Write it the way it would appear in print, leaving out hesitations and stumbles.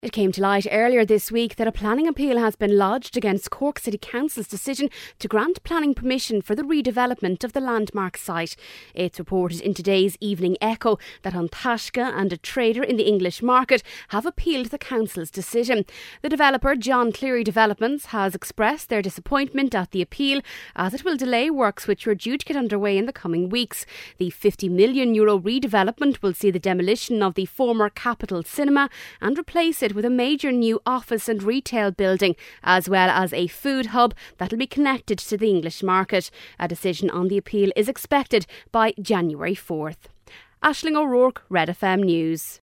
It came to light earlier this week that a planning appeal has been lodged against Cork City Council's decision to grant planning permission for the redevelopment of the landmark site. It's reported in today's Evening Echo that An Taisce and a trader in the English market have appealed the council's decision. The developer, John Cleary Developments, has expressed their disappointment at the appeal as it will delay works which were due to get underway in the coming weeks. The €50 million redevelopment will see the demolition of the former Capitol Cinema and replace it with a major new office and retail building, as well as a food hub that will be connected to the English market. A decision on the appeal is expected by January 4th. Aisling O'Rourke, Red FM News.